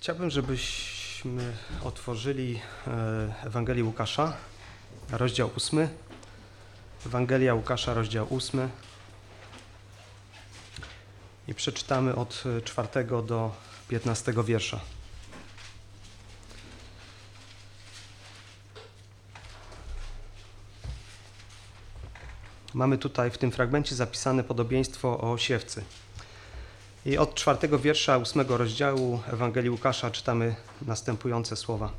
Chciałbym, żebyśmy otworzyli Ewangelię Łukasza, rozdział 8. Ewangelia Łukasza, rozdział 8. I przeczytamy od 4 do 15 wiersza. Mamy tutaj w tym fragmencie zapisane podobieństwo o siewcy. I od 4 wiersza 8 rozdziału Ewangelii Łukasza czytamy następujące słowa.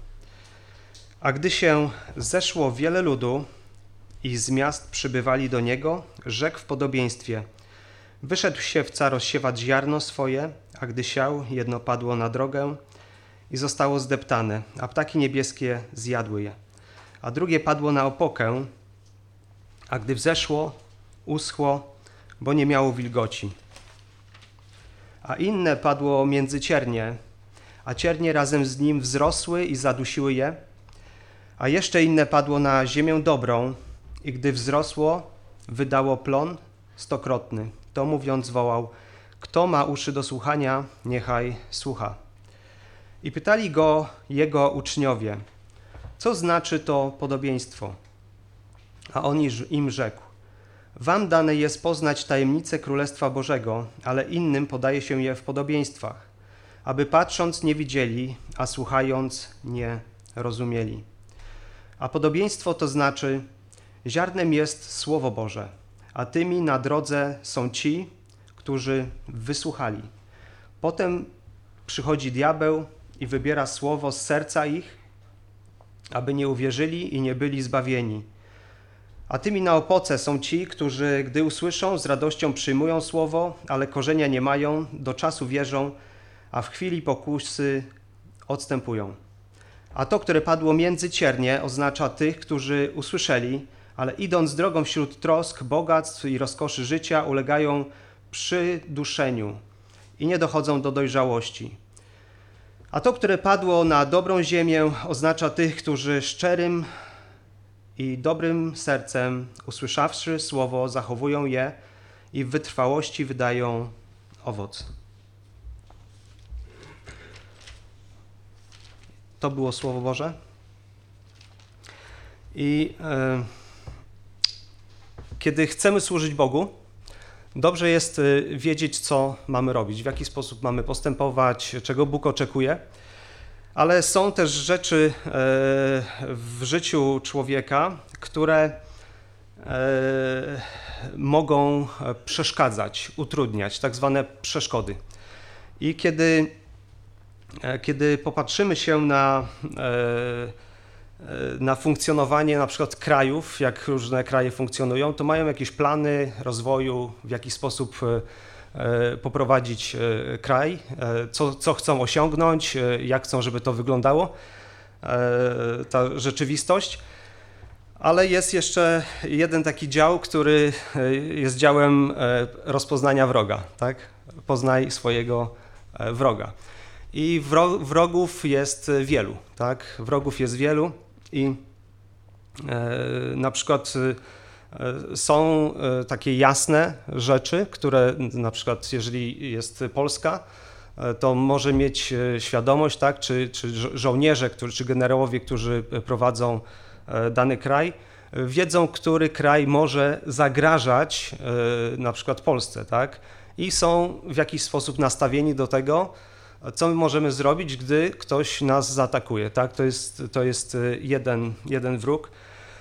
A gdy się zeszło wiele ludu i z miast przybywali do niego, rzekł w podobieństwie: wyszedł siewca rozsiewać ziarno swoje, a gdy siał, jedno padło na drogę i zostało zdeptane, a ptaki niebieskie zjadły je. A drugie padło na opokę, a gdy wzeszło, uschło, bo nie miało wilgoci. A inne padło między ciernie, a ciernie razem z nim wzrosły i zadusiły je. A jeszcze inne padło na ziemię dobrą i gdy wzrosło, wydało plon 100-krotny. To mówiąc wołał: kto ma uszy do słuchania, niechaj słucha. I pytali go jego uczniowie: co znaczy to podobieństwo? A on im rzekł: wam dane jest poznać tajemnice Królestwa Bożego, ale innym podaje się je w podobieństwach, aby patrząc nie widzieli, a słuchając nie rozumieli. A podobieństwo to znaczy: ziarnem jest Słowo Boże, a tymi na drodze są ci, którzy wysłuchali. Potem przychodzi diabeł i wybiera słowo z serca ich, aby nie uwierzyli i nie byli zbawieni. A tymi na opoce są ci, którzy, gdy usłyszą, z radością przyjmują słowo, ale korzenia nie mają, do czasu wierzą, a w chwili pokusy odstępują. A to, które padło między ciernie, oznacza tych, którzy usłyszeli, ale idąc drogą wśród trosk, bogactw i rozkoszy życia, ulegają przyduszeniu i nie dochodzą do dojrzałości. A to, które padło na dobrą ziemię, oznacza tych, którzy szczerym i dobrym sercem, usłyszawszy słowo, zachowują je i w wytrwałości wydają owoc. To było Słowo Boże. I kiedy chcemy służyć Bogu, dobrze jest wiedzieć, co mamy robić, w jaki sposób mamy postępować, czego Bóg oczekuje. Ale są też rzeczy w życiu człowieka, które mogą przeszkadzać, utrudniać, tak zwane przeszkody. I kiedy popatrzymy się na funkcjonowanie na przykład krajów, jak różne kraje funkcjonują, to mają jakieś plany rozwoju, w jaki sposób poprowadzić kraj, co chcą osiągnąć, jak chcą, żeby to wyglądało, ta rzeczywistość. Ale jest jeszcze jeden taki dział, który jest działem rozpoznania wroga, tak? Poznaj swojego wroga. I wrogów jest wielu, tak? Wrogów jest wielu i na przykład są takie jasne rzeczy, które na przykład jeżeli jest Polska, to może mieć świadomość, tak, czy żołnierze, czy generałowie, którzy prowadzą dany kraj, wiedzą, który kraj może zagrażać na przykład Polsce, tak, i są w jakiś sposób nastawieni do tego, co my możemy zrobić, gdy ktoś nas zaatakuje, tak, to jest jeden wróg.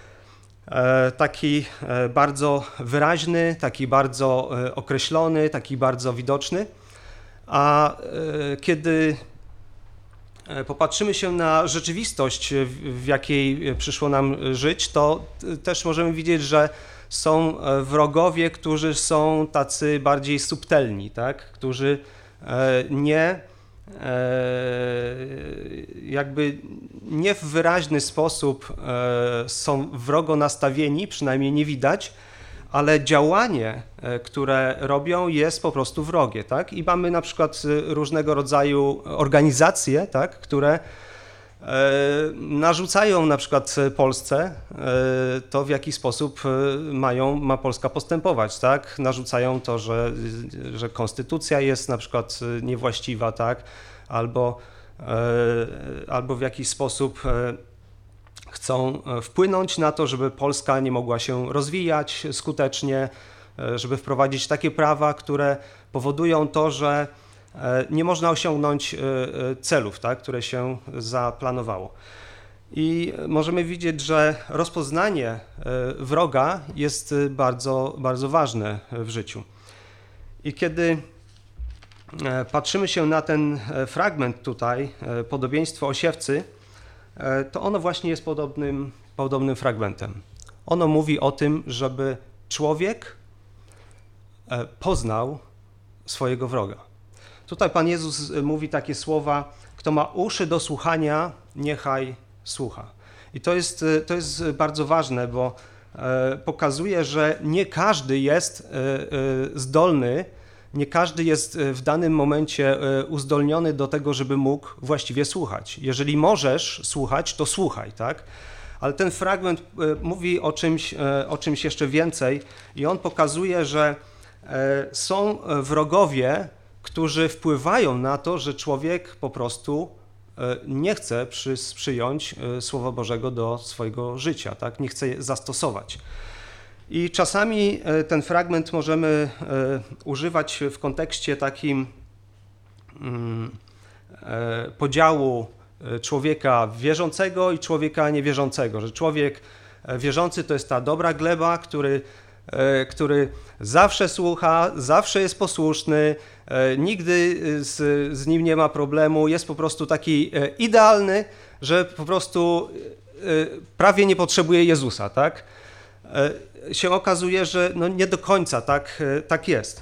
Taki bardzo wyraźny, taki bardzo określony, taki bardzo widoczny. A kiedy popatrzymy się na rzeczywistość, w jakiej przyszło nam żyć, to też możemy widzieć, że są wrogowie, którzy są tacy bardziej subtelni, tak? Którzy nie w wyraźny sposób są wrogo nastawieni, przynajmniej nie widać, ale działanie, które robią, jest po prostu wrogie, tak? I mamy na przykład różnego rodzaju organizacje, tak, które narzucają na przykład Polsce to, w jaki sposób ma Polska postępować, tak? Narzucają to, że konstytucja jest na przykład niewłaściwa, tak? Albo albo w jakiś sposób chcą wpłynąć na to, żeby Polska nie mogła się rozwijać skutecznie, żeby wprowadzić takie prawa, które powodują to, że nie można osiągnąć celów, tak, które się zaplanowało. I możemy widzieć, że rozpoznanie wroga jest bardzo, bardzo ważne w życiu. I kiedy patrzymy się na ten fragment tutaj, podobieństwo o siewcy, to ono właśnie jest podobnym fragmentem. Ono mówi o tym, żeby człowiek poznał swojego wroga. Tutaj Pan Jezus mówi takie słowa: kto ma uszy do słuchania, niechaj słucha. I to jest bardzo ważne, bo pokazuje, że nie każdy jest zdolny, nie każdy jest w danym momencie uzdolniony do tego, żeby mógł właściwie słuchać. Jeżeli możesz słuchać, to słuchaj, tak? Ale ten fragment mówi o czymś jeszcze więcej i on pokazuje, że są wrogowie, którzy wpływają na to, że człowiek po prostu nie chce przyjąć Słowa Bożego do swojego życia, tak? Nie chce je zastosować. I czasami ten fragment możemy używać w kontekście takim podziału człowieka wierzącego i człowieka niewierzącego, że człowiek wierzący to jest ta dobra gleba, który zawsze słucha, zawsze jest posłuszny, nigdy z nim nie ma problemu, jest po prostu taki idealny, że po prostu prawie nie potrzebuje Jezusa, tak? Się okazuje, że no nie do końca tak jest.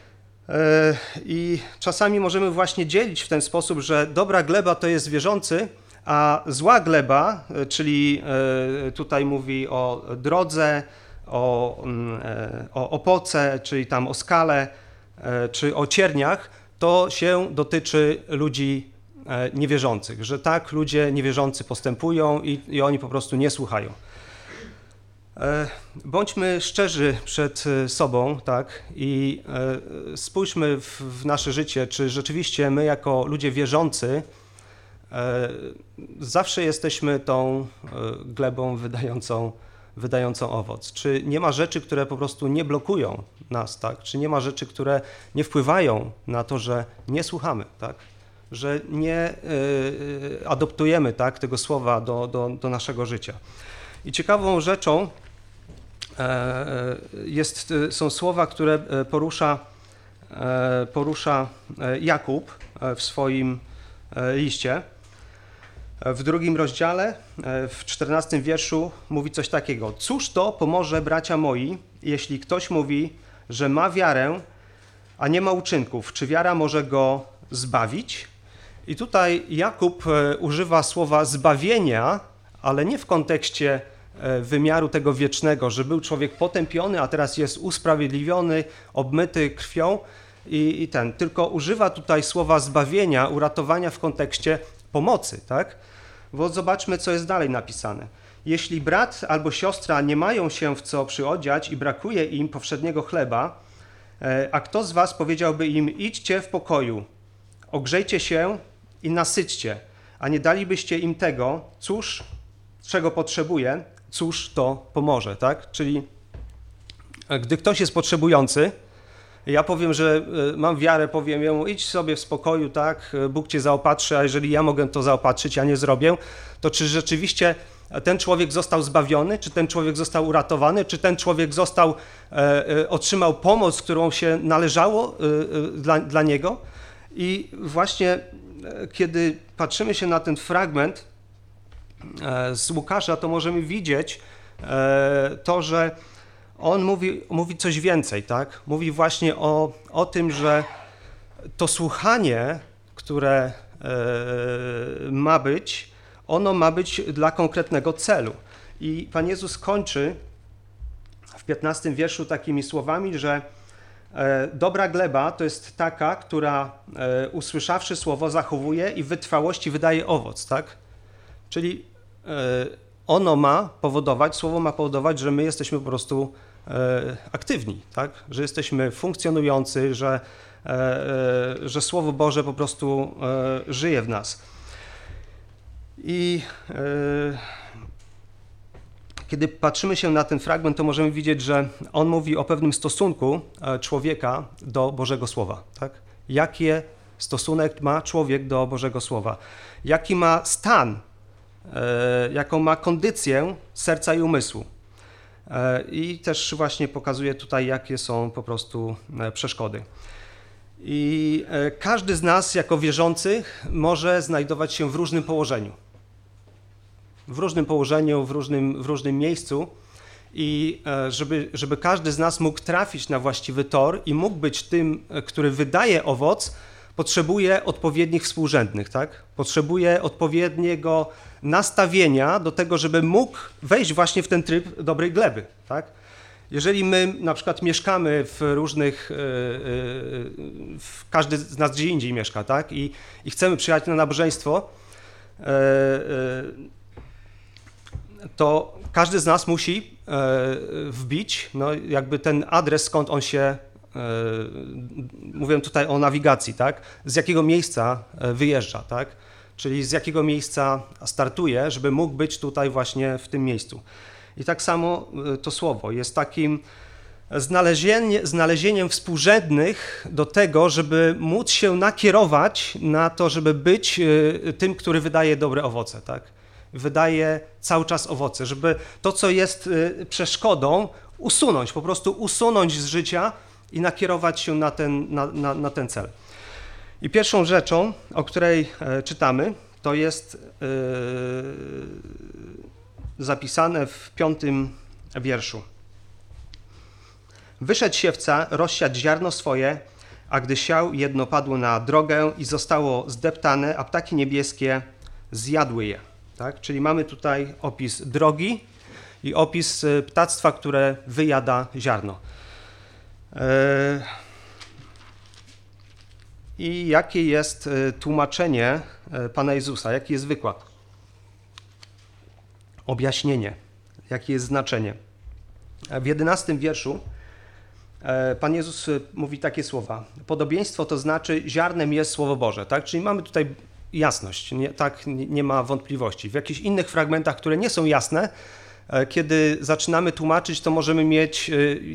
I czasami możemy właśnie dzielić w ten sposób, że dobra gleba to jest wierzący, a zła gleba, czyli tutaj mówi o drodze, o opoce, czyli tam o skale, czy o cierniach, to się dotyczy ludzi niewierzących, że tak ludzie niewierzący postępują i oni po prostu nie słuchają. Bądźmy szczerzy przed sobą, tak, i spójrzmy w nasze życie, czy rzeczywiście my jako ludzie wierzący zawsze jesteśmy tą glebą wydającą owoc. Czy nie ma rzeczy, które po prostu nie blokują nas, tak? Czy nie ma rzeczy, które nie wpływają na to, że nie słuchamy, tak? Że nie adoptujemy, tak, tego słowa do naszego życia. I ciekawą rzeczą są słowa, które porusza Jakub w swoim liście. W 2 rozdziale, w 14 wierszu mówi coś takiego: cóż to pomoże, bracia moi, jeśli ktoś mówi, że ma wiarę, a nie ma uczynków? Czy wiara może go zbawić? I tutaj Jakub używa słowa zbawienia, ale nie w kontekście wymiaru tego wiecznego, że był człowiek potępiony, a teraz jest usprawiedliwiony, obmyty krwią tylko używa tutaj słowa zbawienia, uratowania w kontekście pomocy, tak? Bo zobaczmy, co jest dalej napisane. Jeśli brat albo siostra nie mają się w co przyodziać i brakuje im powszedniego chleba, a kto z was powiedziałby im: idźcie w pokoju, ogrzejcie się i nasyćcie, a nie dalibyście im tego, czego potrzebuje, cóż to pomoże, tak? Czyli gdy ktoś jest potrzebujący, ja powiem, że mam wiarę, powiem jemu: idź sobie w spokoju, tak, Bóg cię zaopatrzy, a jeżeli ja mogę to zaopatrzyć, ja nie zrobię, to czy rzeczywiście ten człowiek został zbawiony, czy ten człowiek został uratowany, czy ten człowiek otrzymał pomoc, którą się należało dla niego? I właśnie kiedy patrzymy się na ten fragment z Łukasza, to możemy widzieć to, że on mówi coś więcej, tak? Mówi właśnie o tym, że to słuchanie, które ma być, ono ma być dla konkretnego celu. I Pan Jezus kończy w 15 wierszu takimi słowami, że dobra gleba to jest taka, która usłyszawszy słowo zachowuje i w wytrwałości wydaje owoc, tak? Czyli słowo ma powodować, że my jesteśmy po prostu aktywni, tak? Że jesteśmy funkcjonujący, że Słowo Boże po prostu żyje w nas. I kiedy patrzymy się na ten fragment, to możemy widzieć, że on mówi o pewnym stosunku człowieka do Bożego Słowa. Tak? Jaki stosunek ma człowiek do Bożego Słowa? Jaki ma stan, jaką ma kondycję serca i umysłu? I też właśnie pokazuje tutaj, jakie są po prostu przeszkody. I każdy z nas jako wierzących może znajdować się w różnym położeniu. W różnym miejscu i żeby każdy z nas mógł trafić na właściwy tor i mógł być tym, który wydaje owoc, potrzebuje odpowiednich współrzędnych, tak? Potrzebuje odpowiedniego nastawienia do tego, żeby mógł wejść właśnie w ten tryb dobrej gleby, tak? Jeżeli my na przykład mieszkamy w różnych, każdy z nas gdzie indziej mieszka, tak? I chcemy przyjechać na nabożeństwo, to każdy z nas musi wbić jakby ten adres, skąd on się, mówię tutaj o nawigacji, tak? Z jakiego miejsca wyjeżdża, tak? Czyli z jakiego miejsca startuje, żeby mógł być tutaj właśnie w tym miejscu. I tak samo to słowo jest takim znalezieniem współrzędnych do tego, żeby móc się nakierować na to, żeby być tym, który wydaje dobre owoce, tak? Wydaje cały czas owoce, żeby to, co jest przeszkodą, usunąć, po prostu usunąć z życia i nakierować się na ten cel. I pierwszą rzeczą, o której czytamy, to jest zapisane w 5 wierszu. Wyszedł siewca rozsiać ziarno swoje, a gdy siał, jedno padło na drogę i zostało zdeptane, a ptaki niebieskie zjadły je. Tak? Czyli mamy tutaj opis drogi i opis ptactwa, które wyjada ziarno. I jakie jest tłumaczenie Pana Jezusa? Jaki jest wykład? Objaśnienie. Jakie jest znaczenie? W 11 wierszu Pan Jezus mówi takie słowa. Podobieństwo to znaczy ziarnem jest Słowo Boże. Tak? Czyli mamy tutaj jasność, nie ma wątpliwości. W jakichś innych fragmentach, które nie są jasne, kiedy zaczynamy tłumaczyć, to możemy mieć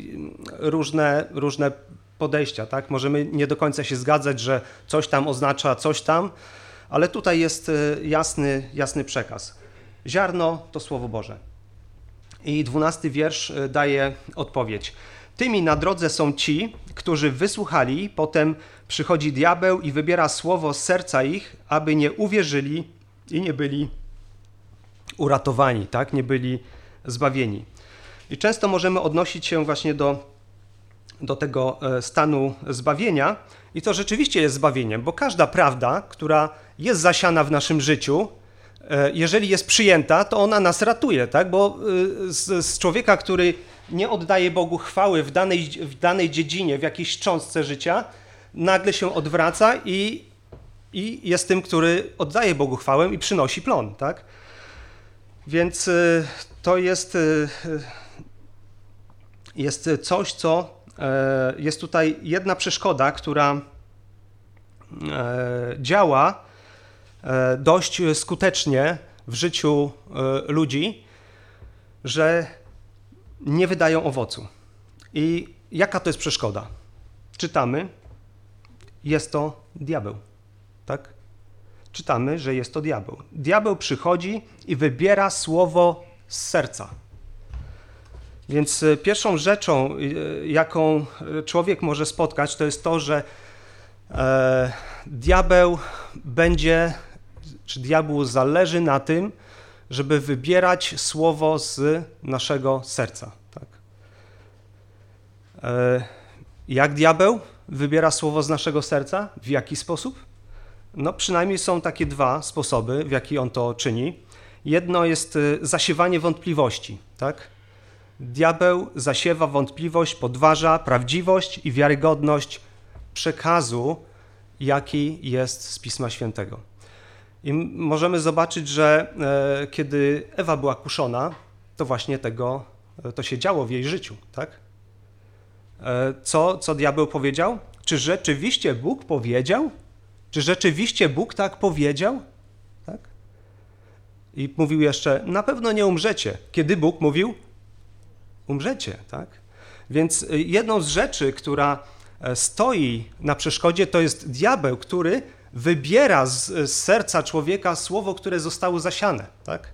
różne podejścia. Tak? Możemy nie do końca się zgadzać, że coś tam oznacza coś tam, ale tutaj jest jasny przekaz. Ziarno to Słowo Boże. I 12 wiersz daje odpowiedź. Tymi na drodze są ci, którzy wysłuchali, potem przychodzi diabeł i wybiera słowo z serca ich, aby nie uwierzyli i nie byli uratowani, tak? Nie byli zbawieni. I często możemy odnosić się właśnie do tego stanu zbawienia i to rzeczywiście jest zbawieniem, bo każda prawda, która jest zasiana w naszym życiu, jeżeli jest przyjęta, to ona nas ratuje, tak? Bo z człowieka, który nie oddaje Bogu chwały w danej dziedzinie, w jakiejś cząstce życia, nagle się odwraca i jest tym, który oddaje Bogu chwałę i przynosi plon, tak? Więc to jest coś, co jest tutaj jedna przeszkoda, która działa dość skutecznie w życiu ludzi, że nie wydają owocu. I jaka to jest przeszkoda? Czytamy, jest to diabeł, tak? Czytamy, że jest to diabeł. Diabeł przychodzi i wybiera słowo z serca. Więc pierwszą rzeczą, jaką człowiek może spotkać, to jest to, że diabeł diabłu zależy na tym, żeby wybierać słowo z naszego serca. Tak? Jak diabeł wybiera słowo z naszego serca? W jaki sposób? No przynajmniej są takie 2 sposoby, w jaki on to czyni. Jedno jest zasiewanie wątpliwości. Tak? Diabeł zasiewa wątpliwość, podważa prawdziwość i wiarygodność przekazu, jaki jest z Pisma Świętego. I możemy zobaczyć, że kiedy Ewa była kuszona, to właśnie to się działo w jej życiu, tak? Co diabeł powiedział? Czy rzeczywiście Bóg powiedział? Czy rzeczywiście Bóg tak powiedział? Tak? I mówił jeszcze, na pewno nie umrzecie. Kiedy Bóg mówił? Umrzecie, tak? Więc jedną z rzeczy, która stoi na przeszkodzie, to jest diabeł, który wybiera z serca człowieka słowo, które zostało zasiane, tak?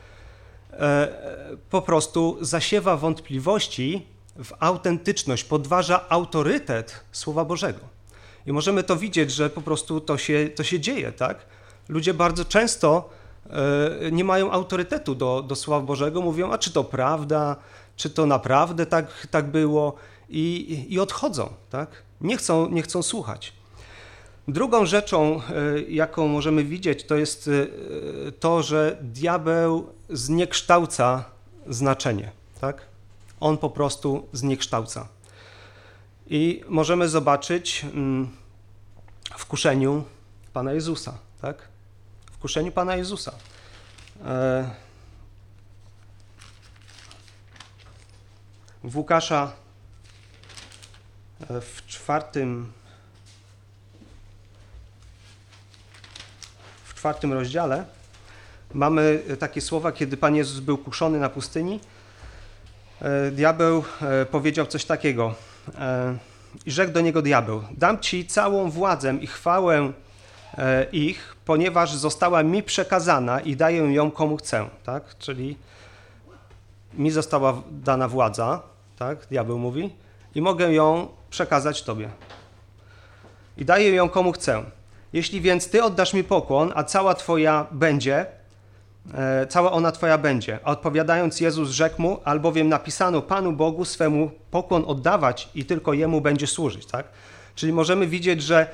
Po prostu zasiewa wątpliwości w autentyczność, podważa autorytet Słowa Bożego. I możemy to widzieć, że po prostu to się dzieje, tak? Ludzie bardzo często nie mają autorytetu do Słowa Bożego, mówią, a czy to prawda, czy to naprawdę tak było i odchodzą, tak? Nie chcą słuchać. Drugą rzeczą, jaką możemy widzieć, to jest to, że diabeł zniekształca znaczenie, tak? On po prostu zniekształca. I możemy zobaczyć w kuszeniu Pana Jezusa, tak? W kuszeniu Pana Jezusa. W Łukasza w czwartym rozdziale mamy takie słowa, kiedy Pan Jezus był kuszony na pustyni. Diabeł powiedział coś takiego i rzekł do niego diabeł: dam ci całą władzę i chwałę ich, ponieważ została mi przekazana i daję ją komu chcę, tak? Czyli mi została dana władza, tak? Diabeł mówi, i mogę ją przekazać tobie. I daję ją komu chcę. Jeśli więc ty oddasz mi pokłon, a cała ona twoja będzie. A odpowiadając Jezus rzekł mu, albowiem napisano Panu Bogu swemu pokłon oddawać i tylko Jemu będzie służyć, tak? Czyli możemy widzieć, że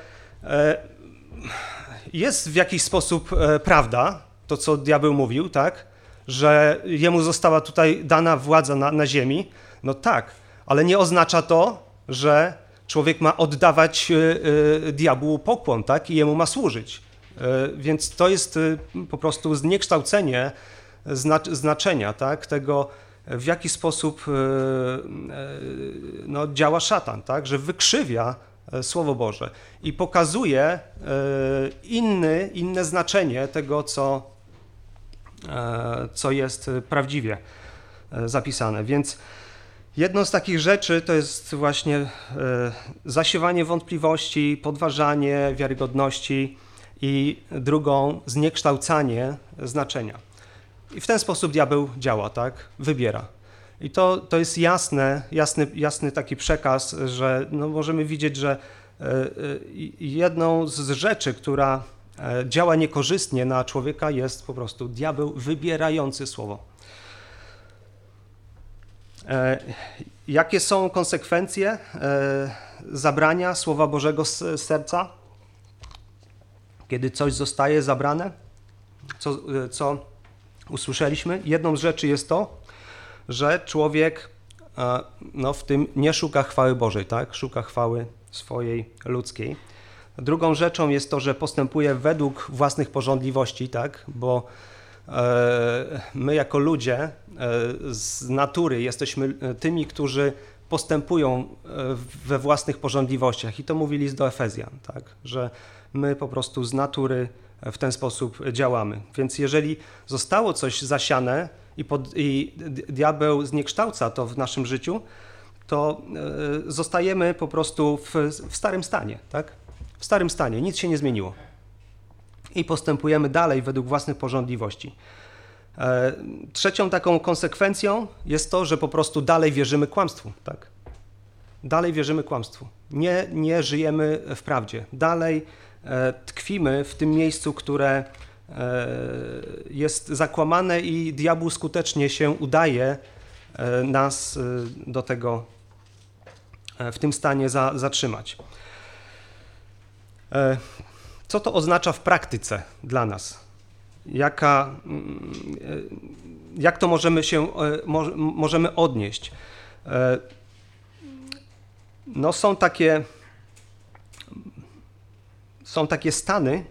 jest w jakiś sposób prawda, to co diabeł mówił, tak? Że Jemu została tutaj dana władza na ziemi. No tak, ale nie oznacza to, że człowiek ma oddawać diabłu pokłon, tak? I Jemu ma służyć. Więc to jest po prostu zniekształcenie znaczenia, tak? Tego, w jaki sposób działa szatan, tak? Że wykrzywia Słowo Boże i pokazuje inne znaczenie tego, co jest prawdziwie zapisane. Więc jedną z takich rzeczy to jest właśnie zasiewanie wątpliwości, podważanie wiarygodności i drugą zniekształcanie znaczenia. I w ten sposób diabeł działa, tak? Wybiera. I to jest jasny taki przekaz, że możemy widzieć, że jedną z rzeczy, która działa niekorzystnie na człowieka, jest po prostu diabeł wybierający słowo. Jakie są konsekwencje zabrania Słowa Bożego z serca? Kiedy coś zostaje zabrane, co usłyszeliśmy? Jedną z rzeczy jest to, że człowiek w tym nie szuka chwały Bożej, tak? Szuka chwały swojej ludzkiej. Drugą rzeczą jest to, że postępuje według własnych pożądliwości, tak? Bo my jako ludzie z natury jesteśmy tymi, którzy postępują we własnych pożądliwościach. I to mówi list do Efezjan, tak? Że my po prostu z natury w ten sposób działamy. Więc jeżeli zostało coś zasiane i diabeł zniekształca to w naszym życiu, to zostajemy po prostu w starym stanie, tak? W starym stanie, nic się nie zmieniło. I postępujemy dalej według własnych pożądliwości. Trzecią taką konsekwencją jest to, że po prostu dalej wierzymy kłamstwu, tak? Dalej wierzymy kłamstwu. Nie żyjemy w prawdzie. Dalej tkwimy w tym miejscu, które jest zakłamane i diabłu skutecznie się udaje nas do tego w tym stanie zatrzymać. Co to oznacza w praktyce dla nas? Jak to możemy odnieść? Są takie stany,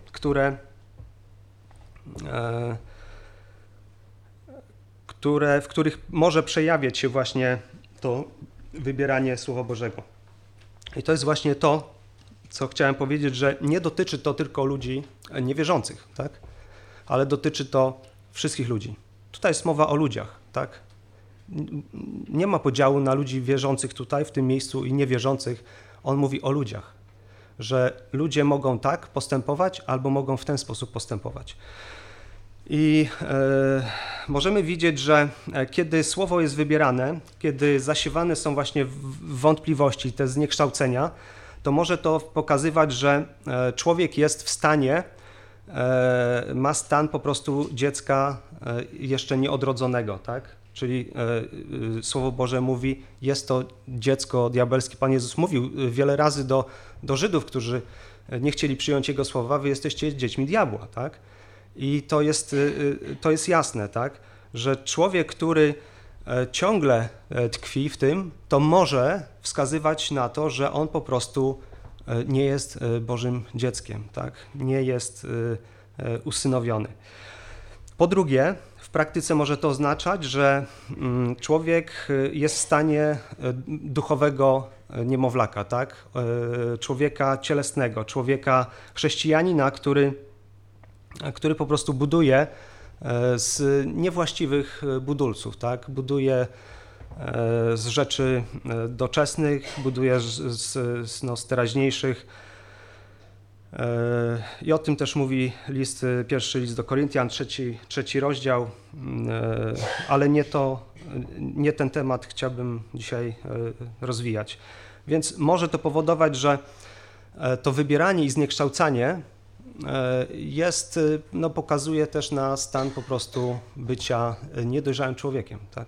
w których może przejawiać się właśnie to wybieranie Słowa Bożego. I to jest właśnie to, co chciałem powiedzieć, że nie dotyczy to tylko ludzi niewierzących, tak? Ale dotyczy to wszystkich ludzi. Tutaj jest mowa o ludziach, tak? Nie ma podziału na ludzi wierzących tutaj, w tym miejscu i niewierzących. On mówi o ludziach, że ludzie mogą tak postępować albo mogą w ten sposób postępować. I możemy widzieć, że kiedy słowo jest wybierane, kiedy zasiewane są właśnie wątpliwości, te zniekształcenia, to może to pokazywać, że człowiek jest w stanie, ma stan po prostu dziecka jeszcze nieodrodzonego, tak? Czyli Słowo Boże mówi, jest to dziecko diabelskie. Pan Jezus mówił wiele razy do Żydów, którzy nie chcieli przyjąć Jego słowa, wy jesteście dziećmi diabła, tak? I to jest jasne, tak? Że człowiek, który ciągle tkwi w tym, to może wskazywać na to, że on po prostu nie jest Bożym dzieckiem, tak? Nie jest usynowiony. Po drugie, w praktyce może to oznaczać, że człowiek jest w stanie duchowego niemowlaka, tak? Człowieka cielesnego, człowieka chrześcijanina, który po prostu buduje z niewłaściwych budulców, tak? Buduje z rzeczy doczesnych, buduje z teraźniejszych. I o tym też mówi pierwszy list do Koryntian, trzeci rozdział, ale nie ten temat chciałbym dzisiaj rozwijać. Więc może to powodować, że to wybieranie i zniekształcanie pokazuje też na stan po prostu bycia niedojrzałym człowiekiem, tak?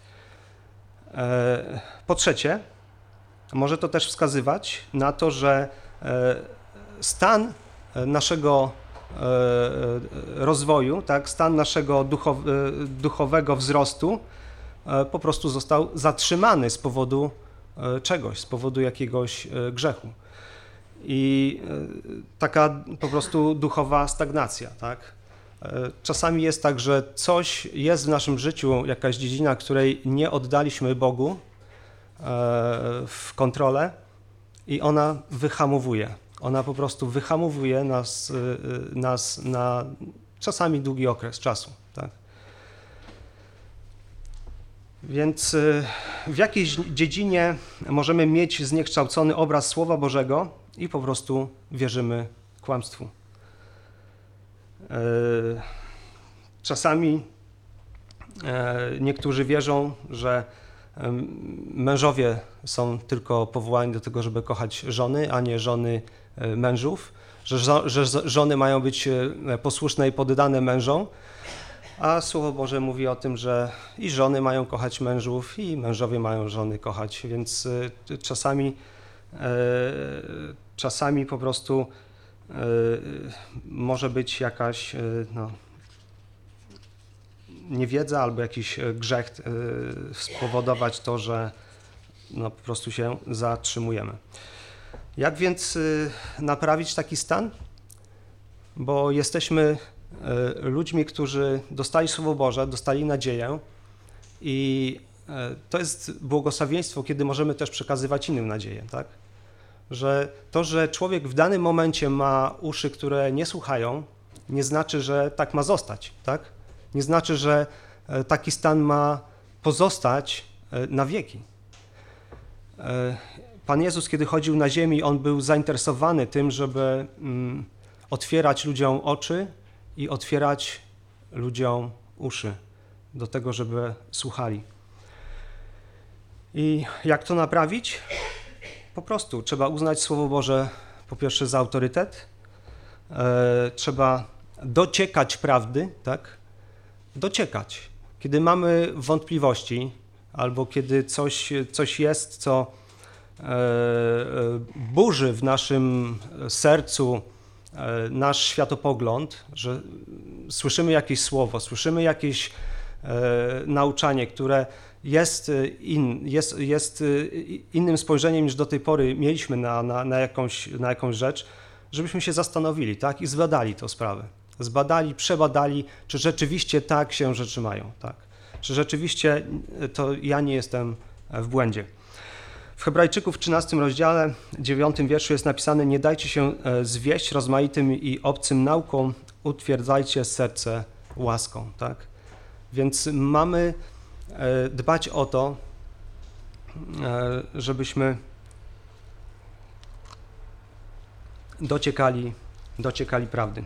Po trzecie, może to też wskazywać na to, że stan naszego rozwoju, tak, stan naszego duchowego wzrostu po prostu został zatrzymany z powodu czegoś, z powodu jakiegoś grzechu. I taka po prostu duchowa stagnacja, tak? Czasami jest tak, że coś jest w naszym życiu, jakaś dziedzina, której nie oddaliśmy Bogu w kontrolę i ona wyhamowuje. Ona po prostu wyhamowuje nas na czasami długi okres czasu, tak? Więc w jakiejś dziedzinie możemy mieć zniekształcony obraz Słowa Bożego i po prostu wierzymy kłamstwu. Czasami niektórzy wierzą, że mężowie są tylko powołani do tego, żeby kochać żony, a nie żony mężów, że żony mają być posłuszne i poddane mężom, a Słowo Boże mówi o tym, że i żony mają kochać mężów, i mężowie mają żony kochać, więc czasami po prostu może być jakaś niewiedza albo jakiś grzech spowodować to, że po prostu się zatrzymujemy. Jak więc naprawić taki stan? Bo jesteśmy ludźmi, którzy dostali Słowo Boże, dostali nadzieję i to jest błogosławieństwo, kiedy możemy też przekazywać innym nadzieję, tak? Że to, że człowiek w danym momencie ma uszy, które nie słuchają, nie znaczy, że tak ma zostać, tak? Nie znaczy, że taki stan ma pozostać na wieki. Pan Jezus, kiedy chodził na ziemi, On był zainteresowany tym, żeby otwierać ludziom oczy i otwierać ludziom uszy do tego, żeby słuchali. I jak to naprawić? Po prostu trzeba uznać Słowo Boże po pierwsze za autorytet, trzeba dociekać prawdy, tak? Dociekać. Kiedy mamy wątpliwości albo kiedy coś jest, co burzy w naszym sercu nasz światopogląd, że słyszymy jakieś słowo, słyszymy jakieś nauczanie, które jest innym spojrzeniem niż do tej pory mieliśmy na jakąś rzecz, żebyśmy się zastanowili, tak? I zbadali tę sprawę. Zbadali, przebadali, czy rzeczywiście tak się rzeczy mają, tak? Czy rzeczywiście to ja nie jestem w błędzie. W Hebrajczyków w 13 rozdziale, 9 wierszu jest napisane: nie dajcie się zwieść rozmaitym i obcym naukom, utwierdzajcie serce łaską, tak? Więc mamy dbać o to, żebyśmy dociekali prawdy.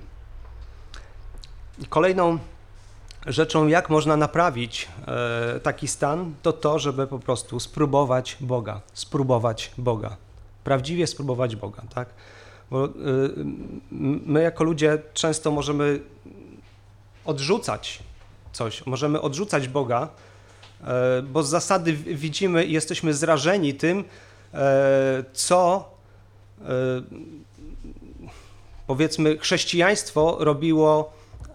Kolejną rzeczą, jak można naprawić taki stan, to to, żeby po prostu spróbować Boga, prawdziwie spróbować Boga, tak? Bo my jako ludzie często możemy odrzucać coś, możemy odrzucać Boga, bo z zasady widzimy i jesteśmy zrażeni tym, co powiedzmy chrześcijaństwo robiło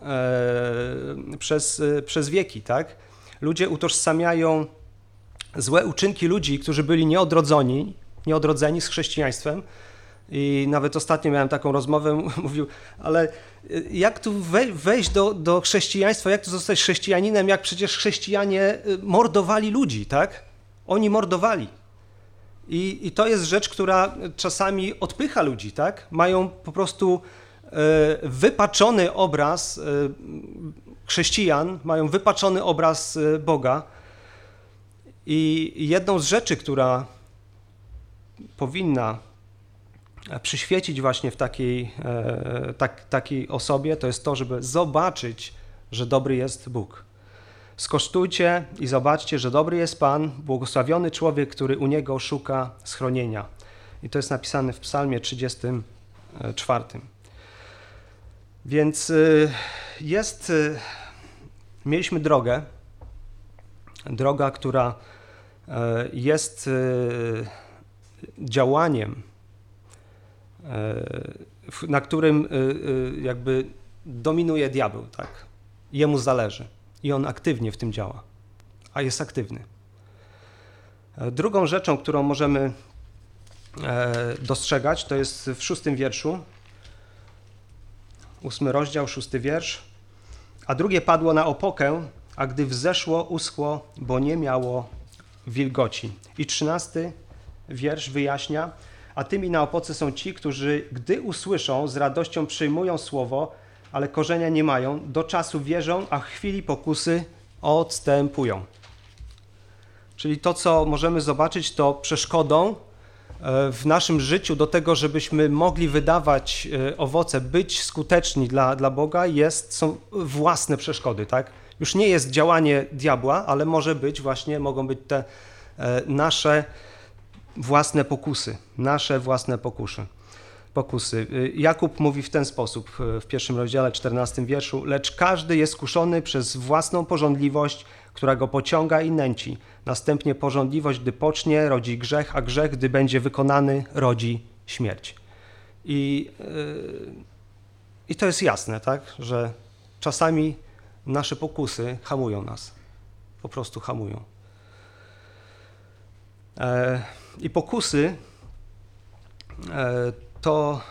przez wieki, tak? Ludzie utożsamiają złe uczynki ludzi, którzy byli nieodrodzeni z chrześcijaństwem. I nawet ostatnio miałem taką rozmowę, mówił, ale jak tu wejść do chrześcijaństwa, jak tu zostać chrześcijaninem, jak przecież chrześcijanie mordowali ludzi, tak? Oni mordowali. I to jest rzecz, która czasami odpycha ludzi, tak? Mają po prostu wypaczony obraz chrześcijan, mają wypaczony obraz Boga. I jedną z rzeczy, która powinna przyświecić właśnie w takiej osobie, to jest to, żeby zobaczyć, że dobry jest Bóg. Skosztujcie i zobaczcie, że dobry jest Pan, błogosławiony człowiek, który u Niego szuka schronienia. I to jest napisane w Psalmie 34. Więc mieliśmy droga, która jest działaniem, na którym jakby dominuje diabeł, tak? Jemu zależy i on aktywnie w tym działa, a jest aktywny. Drugą rzeczą, którą możemy dostrzegać, to jest w 6 wierszu, 8 rozdział, 6 wiersz. A drugie padło na opokę, a gdy wzeszło, uschło, bo nie miało wilgoci. I 13 wiersz wyjaśnia, a tymi na opoce są ci, którzy gdy usłyszą, z radością przyjmują słowo, ale korzenia nie mają, do czasu wierzą, a w chwili pokusy odstępują. Czyli to, co możemy zobaczyć, to przeszkodą w naszym życiu do tego, żebyśmy mogli wydawać owoce, być skuteczni dla Boga, są własne przeszkody, tak? Już nie jest działanie diabła, ale mogą być te nasze własne pokusy, pokusy. Jakub mówi w ten sposób w 1 rozdziale, 14 wierszu, lecz każdy jest kuszony przez własną pożądliwość, która go pociąga i nęci. Następnie pożądliwość, gdy pocznie, rodzi grzech, a grzech, gdy będzie wykonany, rodzi śmierć. I to jest jasne, tak, że czasami nasze pokusy hamują nas, po prostu hamują. I pokusy to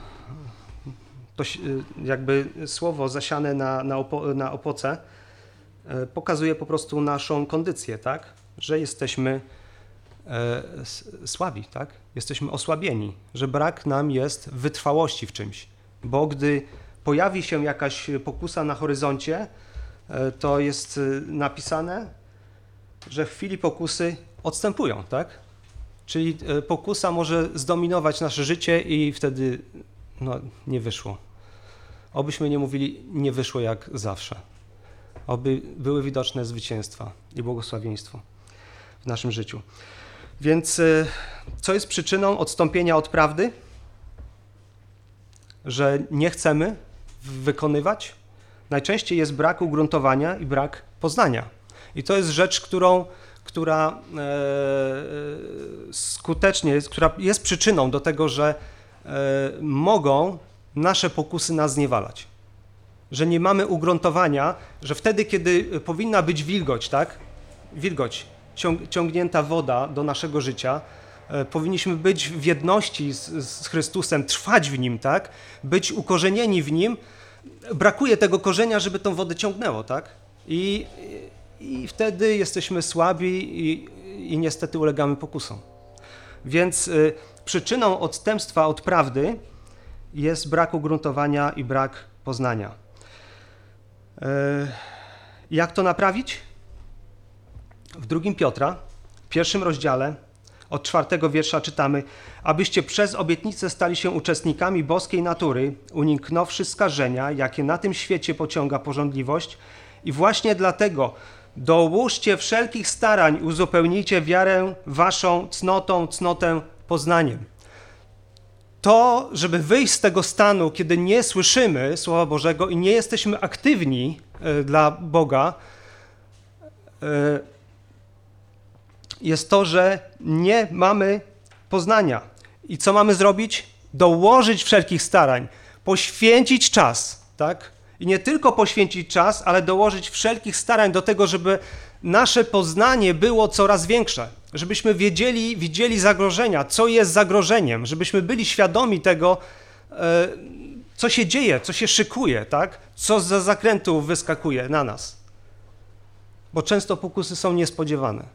jakby słowo zasiane na opoce pokazuje po prostu naszą kondycję, tak? Że jesteśmy słabi, tak? Jesteśmy osłabieni, że brak nam jest wytrwałości w czymś, bo gdy pojawi się jakaś pokusa na horyzoncie, to jest napisane, że w chwili pokusy odstępują, tak? Czyli pokusa może zdominować nasze życie i wtedy nie wyszło. Obyśmy nie mówili, nie wyszło jak zawsze. Oby były widoczne zwycięstwa i błogosławieństwo w naszym życiu. Więc co jest przyczyną odstąpienia od prawdy? Że nie chcemy wykonywać? Najczęściej jest brak ugruntowania i brak poznania. I to jest rzecz, która jest przyczyną do tego, że mogą nasze pokusy nas zniewalać. Że nie mamy ugruntowania, że wtedy, kiedy powinna być wilgoć, tak? Wilgoć, ciągnięta woda do naszego życia, powinniśmy być w jedności z Chrystusem, trwać w Nim, tak? Być ukorzenieni w Nim. Brakuje tego korzenia, żeby tą wodę ciągnęło, tak? I wtedy jesteśmy słabi i niestety ulegamy pokusom. Więc przyczyną odstępstwa od prawdy jest brak ugruntowania i brak poznania. Jak to naprawić? W 2 Piotra, w 1 rozdziale, od 4 wiersza czytamy: abyście przez obietnicę stali się uczestnikami boskiej natury, uniknąwszy skażenia, jakie na tym świecie pociąga pożądliwość, i właśnie dlatego dołóżcie wszelkich starań, uzupełnijcie wiarę waszą cnotę poznaniem. To, żeby wyjść z tego stanu, kiedy nie słyszymy Słowa Bożego i nie jesteśmy aktywni dla Boga, jest to, że nie mamy poznania. I co mamy zrobić? Dołożyć wszelkich starań, poświęcić czas, tak? I nie tylko poświęcić czas, ale dołożyć wszelkich starań do tego, żeby nasze poznanie było coraz większe, żebyśmy widzieli zagrożenia, co jest zagrożeniem, żebyśmy byli świadomi tego, co się dzieje, co się szykuje, tak? Co za zakrętów wyskakuje na nas. Bo często pokusy są niespodziewane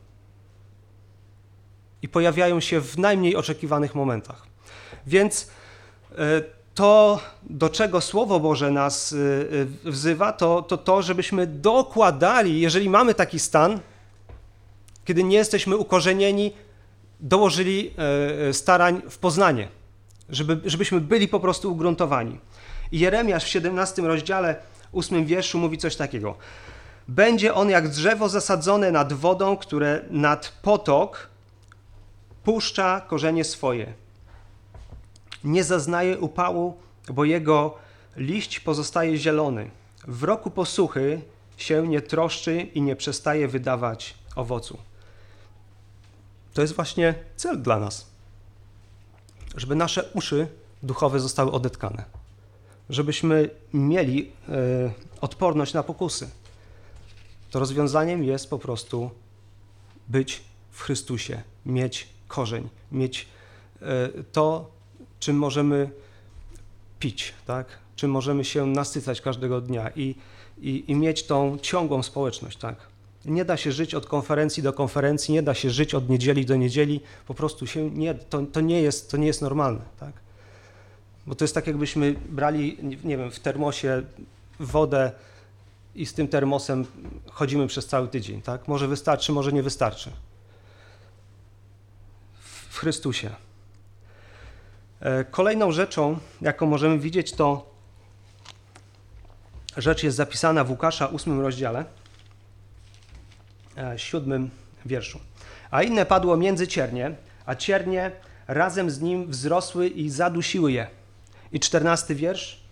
i pojawiają się w najmniej oczekiwanych momentach. Więc to, do czego Słowo Boże nas wzywa, to, żebyśmy dokładali, jeżeli mamy taki stan, kiedy nie jesteśmy ukorzenieni, dołożyli starań w poznanie, żebyśmy byli po prostu ugruntowani. I Jeremiasz w 17 rozdziale, 8 wierszu mówi coś takiego: będzie on jak drzewo zasadzone nad wodą, które nad potok puszcza korzenie swoje. Nie zaznaje upału, bo jego liść pozostaje zielony. W roku posuchy się nie troszczy i nie przestaje wydawać owocu. To jest właśnie cel dla nas. Żeby nasze uszy duchowe zostały odetkane. Żebyśmy mieli odporność na pokusy. To rozwiązaniem jest po prostu być w Chrystusie, mieć korzeń, mieć to, czym możemy pić, tak? Czym możemy się nasycać każdego dnia i mieć tą ciągłą społeczność, tak? Nie da się żyć od konferencji do konferencji, nie da się żyć od niedzieli do niedzieli, po prostu się to nie jest normalne, tak? Bo to jest tak, jakbyśmy brali, nie wiem, w termosie wodę i z tym termosem chodzimy przez cały tydzień, tak? Może wystarczy, może nie wystarczy. W Chrystusie. Kolejną rzeczą, jaką możemy widzieć, to rzecz jest zapisana w Łukasza 8 rozdziale, 7 wierszu. A inne padło między ciernie, a ciernie razem z nim wzrosły i zadusiły je. I 14 wiersz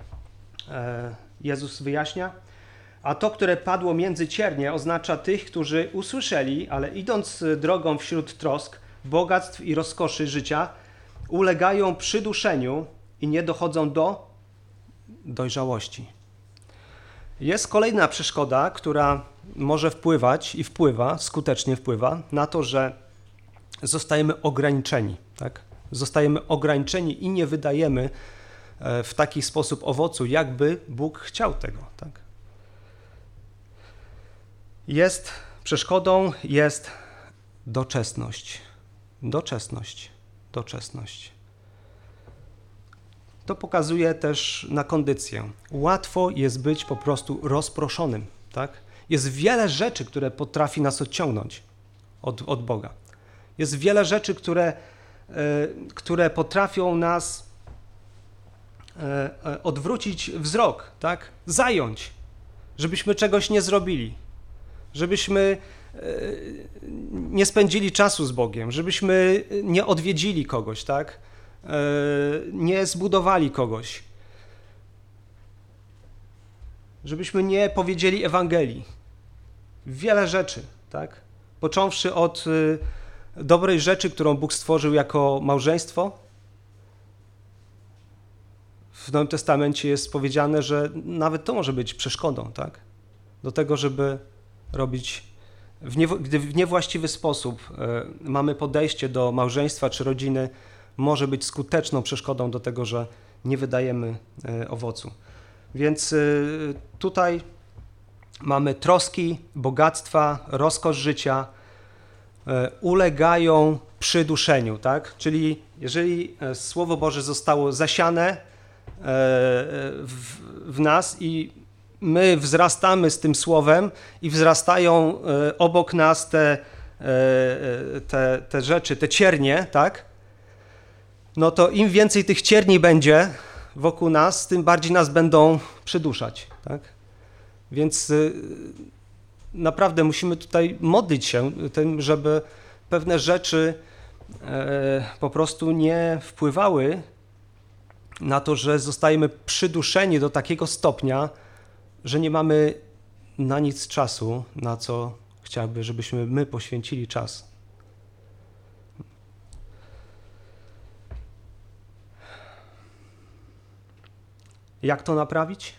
Jezus wyjaśnia: a to, które padło między ciernie, oznacza tych, którzy usłyszeli, ale idąc drogą wśród trosk, bogactw i rozkoszy życia, ulegają przyduszeniu i nie dochodzą do dojrzałości. Jest kolejna przeszkoda, która może wpływać i skutecznie wpływa na to, że zostajemy ograniczeni, tak? Zostajemy ograniczeni i nie wydajemy w taki sposób owocu, jakby Bóg chciał tego, tak? Przeszkodą jest doczesność. Doczesność. To pokazuje też na kondycję. Łatwo jest być po prostu rozproszonym, tak? Jest wiele rzeczy, które potrafi nas odciągnąć od Boga. Jest wiele rzeczy, które potrafią nas odwrócić wzrok, tak? Zająć, żebyśmy czegoś nie zrobili, żebyśmy nie spędzili czasu z Bogiem, żebyśmy nie odwiedzili kogoś, tak? Nie zbudowali kogoś, żebyśmy nie powiedzieli Ewangelii. Wiele rzeczy, tak? Począwszy od dobrej rzeczy, którą Bóg stworzył jako małżeństwo. W Nowym Testamencie jest powiedziane, że nawet to może być przeszkodą, tak? Do tego, żeby robić, gdy w niewłaściwy sposób mamy podejście do małżeństwa czy rodziny, może być skuteczną przeszkodą do tego, że nie wydajemy owocu. Więc tutaj mamy troski, bogactwa, rozkosz życia, ulegają przyduszeniu, tak? Czyli jeżeli Słowo Boże zostało zasiane w nas i my wzrastamy z tym słowem i wzrastają obok nas te rzeczy, te ciernie, tak? No to im więcej tych cierni będzie wokół nas, tym bardziej nas będą przyduszać, tak? Więc naprawdę musimy tutaj modlić się tym, żeby pewne rzeczy po prostu nie wpływały na to, że zostajemy przyduszeni do takiego stopnia, że nie mamy na nic czasu, na co chciałby, żebyśmy my poświęcili czas. Jak to naprawić?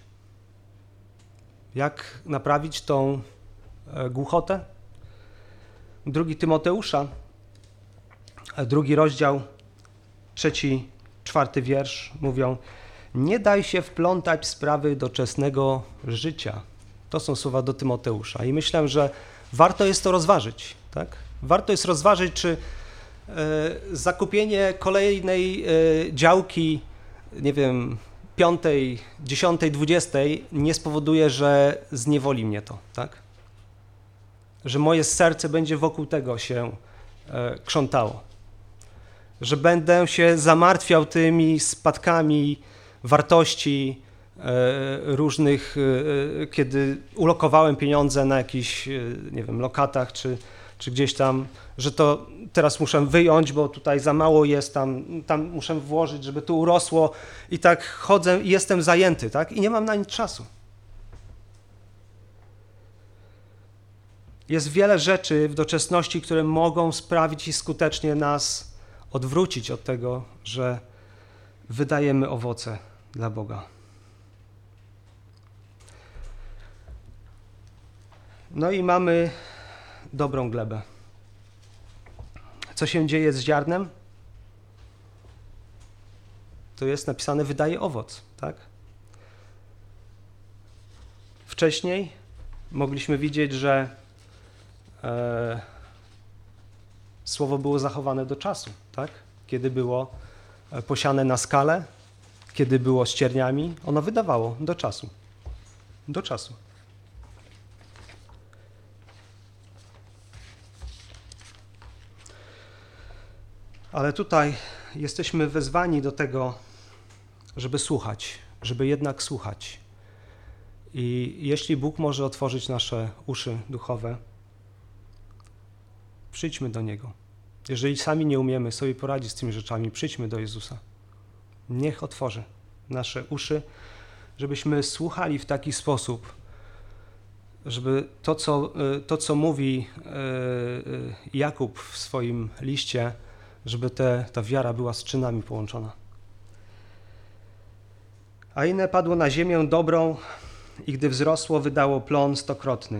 Jak naprawić tą głuchotę? 2 Tymoteusza, 2 rozdział, 3, 4 wiersz mówią: nie daj się wplątać w sprawy doczesnego życia. To są słowa do Tymoteusza i myślę, że warto jest to rozważyć, tak? Warto jest rozważyć, czy zakupienie kolejnej działki, nie wiem, 5., 10., 20. nie spowoduje, że zniewoli mnie to, tak? Że moje serce będzie wokół tego się krzątało. Że będę się zamartwiał tymi spadkami wartości różnych, kiedy ulokowałem pieniądze na jakichś, nie wiem, lokatach czy gdzieś tam, że to teraz muszę wyjąć, bo tutaj za mało jest, tam muszę włożyć, żeby tu urosło i tak chodzę i jestem zajęty, tak? I nie mam na nic czasu. Jest wiele rzeczy w doczesności, które mogą sprawić i skutecznie nas odwrócić od tego, że wydajemy owoce dla Boga. No i mamy dobrą glebę. Co się dzieje z ziarnem? To jest napisane, wydaje owoc, tak? Wcześniej mogliśmy widzieć, że słowo było zachowane do czasu, tak? Kiedy było posiane na skale, kiedy było z cierniami, ono wydawało do czasu. Do czasu. Ale tutaj jesteśmy wezwani do tego, żeby słuchać, żeby jednak słuchać. I jeśli Bóg może otworzyć nasze uszy duchowe, przyjdźmy do Niego. Jeżeli sami nie umiemy sobie poradzić z tymi rzeczami, przyjdźmy do Jezusa. Niech otworzy nasze uszy, żebyśmy słuchali w taki sposób, żeby to, co mówi Jakub w swoim liście, żeby ta wiara była z czynami połączona. A inne padło na ziemię dobrą i gdy wzrosło, wydało plon 100-krotny.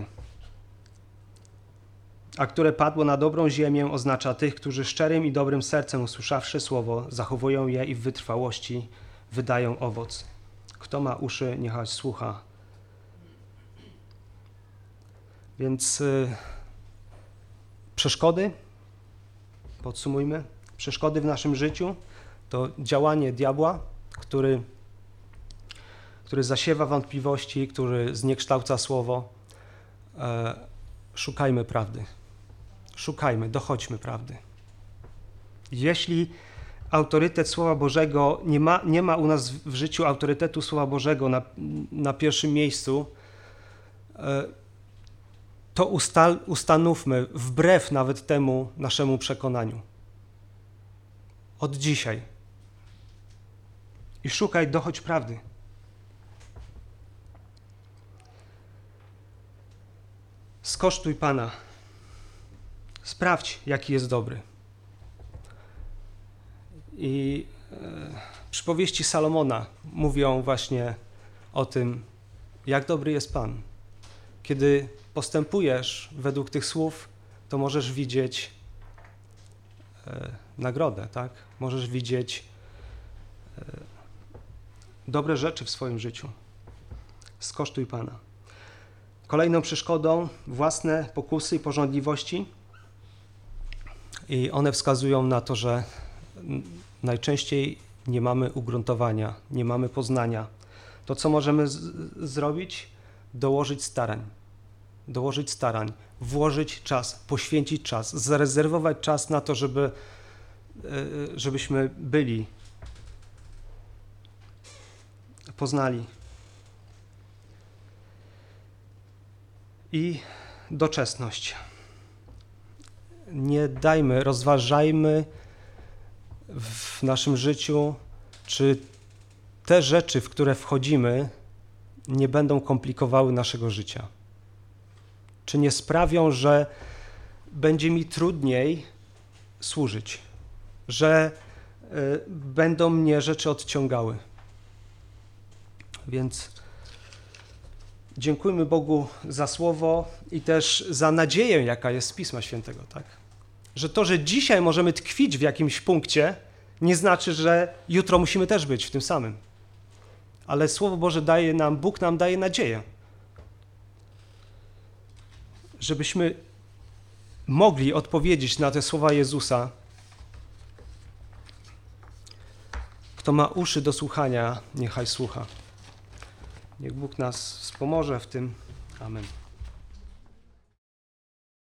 A które padło na dobrą ziemię, oznacza tych, którzy szczerym i dobrym sercem usłyszawszy słowo, zachowują je i w wytrwałości wydają owoc. Kto ma uszy, niechaj słucha. Więc przeszkody, podsumujmy, przeszkody w naszym życiu to działanie diabła, który zasiewa wątpliwości, który zniekształca słowo. Szukajmy prawdy. Szukajmy, dochodźmy prawdy. Jeśli autorytet Słowa Bożego, nie ma u nas w życiu autorytetu Słowa Bożego na pierwszym miejscu, to ustanówmy wbrew nawet temu naszemu przekonaniu. Od dzisiaj. I szukaj, dochodź prawdy. Skosztuj Pana. Sprawdź, jaki jest dobry. I przypowieści Salomona mówią właśnie o tym, jak dobry jest Pan. Kiedy postępujesz według tych słów, to możesz widzieć nagrodę, tak? Możesz widzieć dobre rzeczy w swoim życiu. Skosztuj Pana. Kolejną przeszkodą własne pokusy i pożądliwości. I one wskazują na to, że najczęściej nie mamy ugruntowania, nie mamy poznania. To, co możemy zrobić, dołożyć starań, włożyć czas, poświęcić czas, zarezerwować czas na to, żebyśmy byli, poznali. I doczesność. Nie dajmy, rozważajmy w naszym życiu, czy te rzeczy, w które wchodzimy, nie będą komplikowały naszego życia. Czy nie sprawią, że będzie mi trudniej służyć, że będą mnie rzeczy odciągały. Więc dziękujmy Bogu za słowo i też za nadzieję, jaka jest z Pisma Świętego, tak? Że to, że dzisiaj możemy tkwić w jakimś punkcie, nie znaczy, że jutro musimy też być w tym samym. Ale Słowo Boże Bóg nam daje nadzieję, żebyśmy mogli odpowiedzieć na te słowa Jezusa. Kto ma uszy do słuchania, niechaj słucha. Niech Bóg nas wspomoże w tym. Amen.